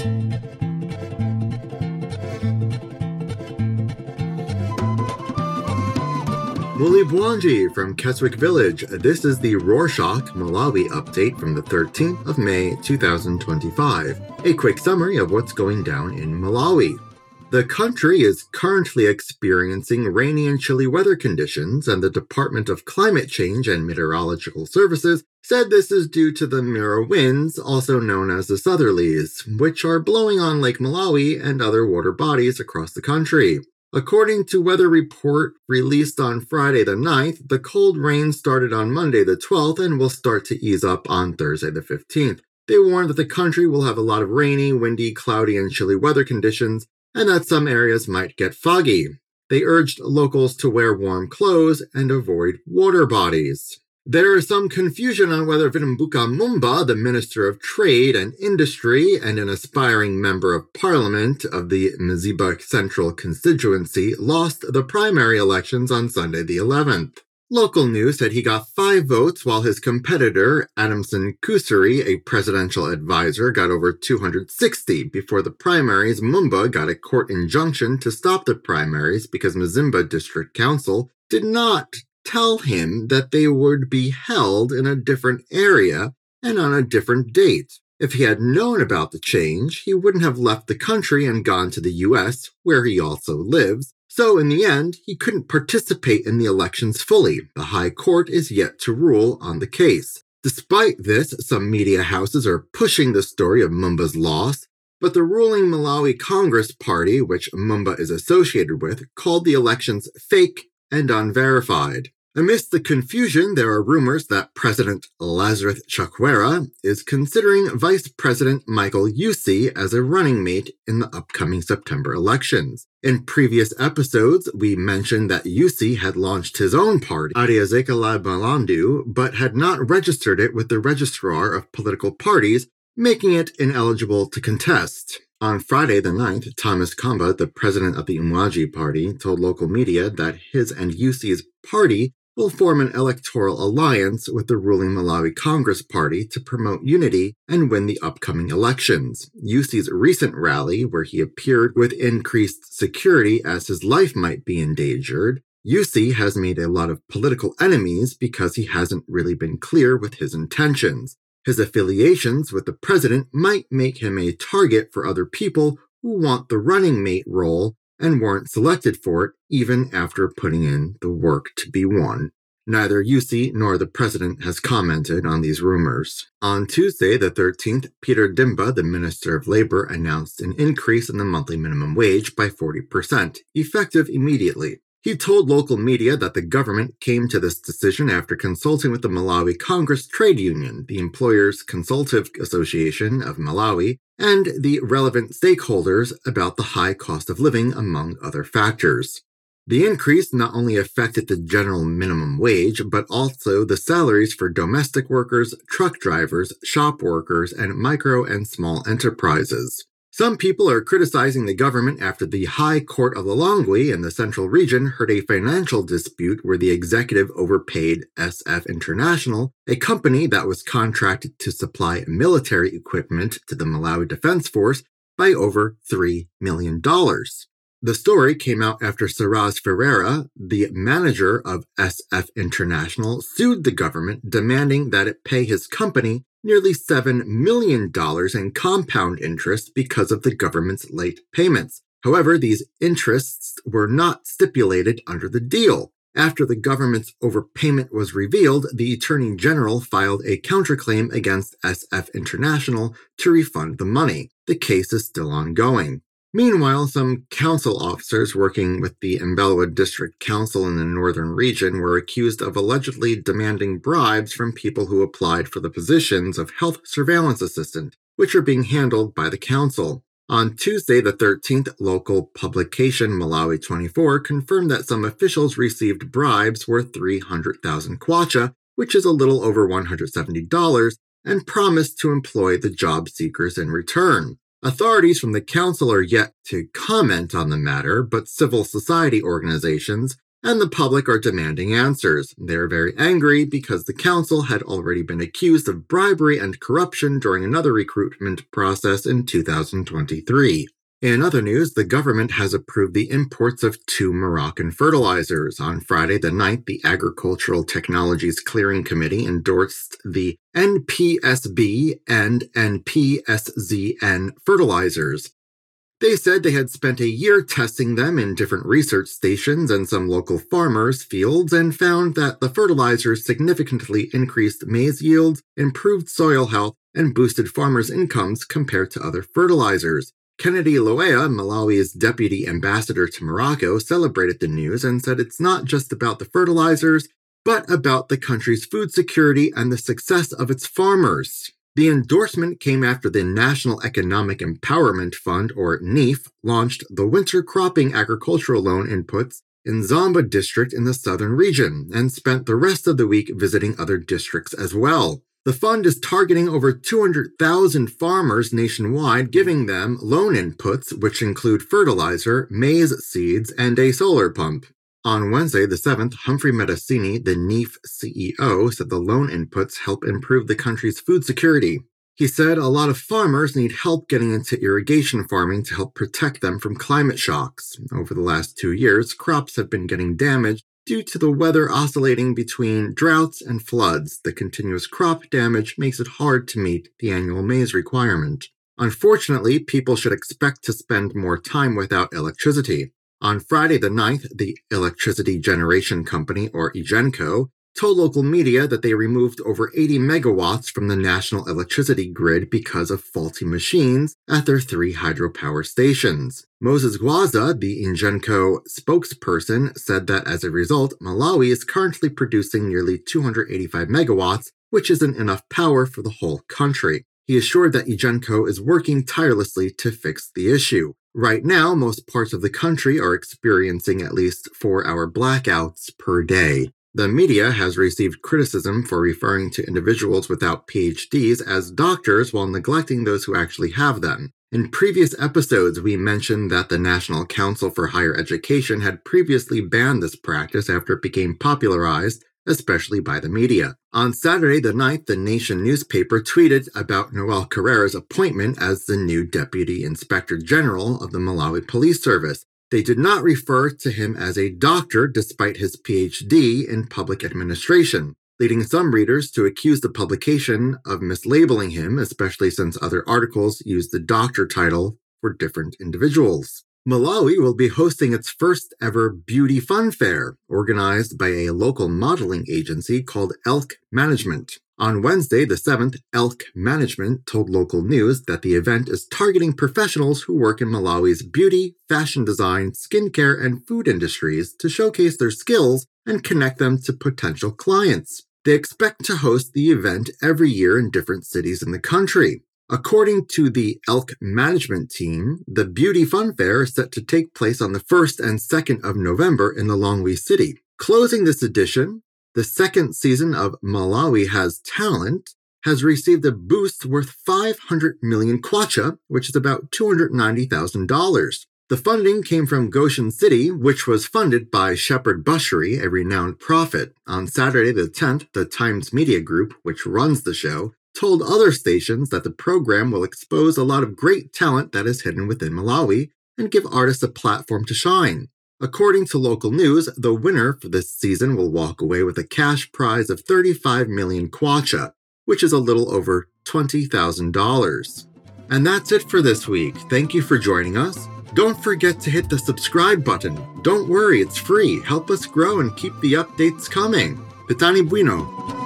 Mulibwanji from Keswick Village. This is the Rorschach Malawi update from the 13th of May 2025. A quick summary of what's going down in Malawi. The country is currently experiencing rainy and chilly weather conditions, and the Department of Climate Change and Meteorological Services said this is due to the Mira winds, also known as the southerlies, which are blowing on Lake Malawi and other water bodies across the country. According to weather report released on Friday the 9th, the cold rain started on Monday the 12th and will start to ease up on Thursday the 15th. They warned that the country will have a lot of rainy, windy, cloudy, and chilly weather conditions, and that some areas might get foggy. They urged locals to wear warm clothes and avoid water bodies. There is some confusion on whether Vitumbuka Mumba, the Minister of Trade and Industry and an aspiring member of Parliament of the Mzimba Central constituency, lost the primary elections on Sunday the 11th. Local news said he got 5 votes, while his competitor, Adamson Kusuri, a presidential advisor, got over 260. Before the primaries, Mumba got a court injunction to stop the primaries because Mzimba District Council did not tell him that they would be held in a different area and on a different date. If he had known about the change, he wouldn't have left the country and gone to the US, where he also lives. So in the end, he couldn't participate in the elections fully. The High Court is yet to rule on the case. Despite this, some media houses are pushing the story of Mumba's loss, but the ruling Malawi Congress Party, which Mumba is associated with, called the elections fake and unverified. Amidst the confusion, there are rumors that President Lazarus Chakwera is considering Vice President Michael Yusi as a running mate in the upcoming September elections. In previous episodes, we mentioned that Yusi had launched his own party, Ariazekala Balandu, but had not registered it with the Registrar of Political Parties, making it ineligible to contest. On Friday the 9th, Thomas Kamba, the president of the Umwaji Party, told local media that his and Yusi's party will form an electoral alliance with the ruling Malawi Congress Party to promote unity and win the upcoming elections. Yusi's recent rally, where he appeared with increased security as his life might be endangered, Yusi has made a lot of political enemies because he hasn't really been clear with his intentions. His affiliations with the president might make him a target for other people who want the running mate role and weren't selected for it even after putting in the work to be won. Neither Yusi nor the president has commented on these rumors. On Tuesday, the 13th, Peter Dimba, the Minister of Labor, announced an increase in the monthly minimum wage by 40%, effective immediately. He told local media that the government came to this decision after consulting with the Malawi Congress Trade Union, the Employers Consultative Association of Malawi, and the relevant stakeholders about the high cost of living, among other factors. The increase not only affected the general minimum wage, but also the salaries for domestic workers, truck drivers, shop workers, and micro and small enterprises. Some people are criticizing the government after the High Court of Lilongwe in the Central Region heard a financial dispute where the executive overpaid SF International, a company that was contracted to supply military equipment to the Malawi Defense Force, by over $3 million. The story came out after Saraz Ferreira, the manager of SF International, sued the government demanding that it pay his company nearly $7 million in compound interest because of the government's late payments. However, these interests were not stipulated under the deal. After the government's overpayment was revealed, the Attorney General filed a counterclaim against SF International to refund the money. The case is still ongoing. Meanwhile, some council officers working with the Mbelwa District Council in the northern region were accused of allegedly demanding bribes from people who applied for the positions of health surveillance assistant, which are being handled by the council. On Tuesday the 13th, local publication Malawi 24 confirmed that some officials received bribes worth 300,000 kwacha, which is a little over $170, and promised to employ the job seekers in return. Authorities from the council are yet to comment on the matter, but civil society organizations and the public are demanding answers. They're very angry because the council had already been accused of bribery and corruption during another recruitment process in 2023. In other news, the government has approved the imports of 2 Moroccan fertilizers. On Friday the 9th, the Agricultural Technologies Clearing Committee endorsed the NPSB and NPSZN fertilizers. They said they had spent a year testing them in different research stations and some local farmers' fields and found that the fertilizers significantly increased maize yields, improved soil health, and boosted farmers' incomes compared to other fertilizers. Kennedy Loea, Malawi's deputy ambassador to Morocco, celebrated the news and said it's not just about the fertilizers, but about the country's food security and the success of its farmers. The endorsement came after the National Economic Empowerment Fund, or NEF, launched the winter cropping agricultural loan inputs in Zomba district in the southern region and spent the rest of the week visiting other districts as well. The fund is targeting over 200,000 farmers nationwide, giving them loan inputs, which include fertilizer, maize seeds, and a solar pump. On Wednesday, the 7th, Humphrey Medicini, the NEF CEO, said the loan inputs help improve the country's food security. He said a lot of farmers need help getting into irrigation farming to help protect them from climate shocks. Over the last 2 years, crops have been getting damaged due to the weather oscillating between droughts and floods. The continuous crop damage makes it hard to meet the annual maize requirement. Unfortunately, people should expect to spend more time without electricity. On Friday the 9th, the Electricity Generation Company, or EGENCO, told local media that they removed over 80 megawatts from the national electricity grid because of faulty machines at their 3 hydropower stations. Moses Gwaza, the EGENCO spokesperson, said that as a result, Malawi is currently producing nearly 285 megawatts, which isn't enough power for the whole country. He assured that EGENCO is working tirelessly to fix the issue. Right now, most parts of the country are experiencing at least 4-hour blackouts per day. The media has received criticism for referring to individuals without PhDs as doctors while neglecting those who actually have them. In previous episodes, we mentioned that the National Council for Higher Education had previously banned this practice after it became popularized, especially by the media. On Saturday the 9th, the Nation newspaper tweeted about Noel Carrera's appointment as the new Deputy Inspector General of the Malawi Police Service. They did not refer to him as a doctor despite his PhD in public administration, leading some readers to accuse the publication of mislabeling him, especially since other articles use the doctor title for different individuals. Malawi will be hosting its first ever Beauty Fun Fair, organized by a local modeling agency called Elk Management. On Wednesday, the 7th, Elk Management told local news that the event is targeting professionals who work in Malawi's beauty, fashion design, skincare, and food industries to showcase their skills and connect them to potential clients. They expect to host the event every year in different cities in the country. According to the Elk Management team, the Beauty Fun Fair is set to take place on the 1st and 2nd of November in the Lilongwe city. Closing this edition, the second season of Malawi Has Talent has received a boost worth 500 million kwacha, which is about $290,000. The funding came from Goshen City, which was funded by Shepherd Bushry, a renowned prophet. On Saturday the 10th, the Times Media Group, which runs the show, told other stations that the program will expose a lot of great talent that is hidden within Malawi and give artists a platform to shine. According to local news, the winner for this season will walk away with a cash prize of 35 million kwacha, which is a little over $20,000. And that's it for this week. Thank you for joining us. Don't forget to hit the subscribe button. Don't worry, it's free. Help us grow and keep the updates coming. Pitani Bueno.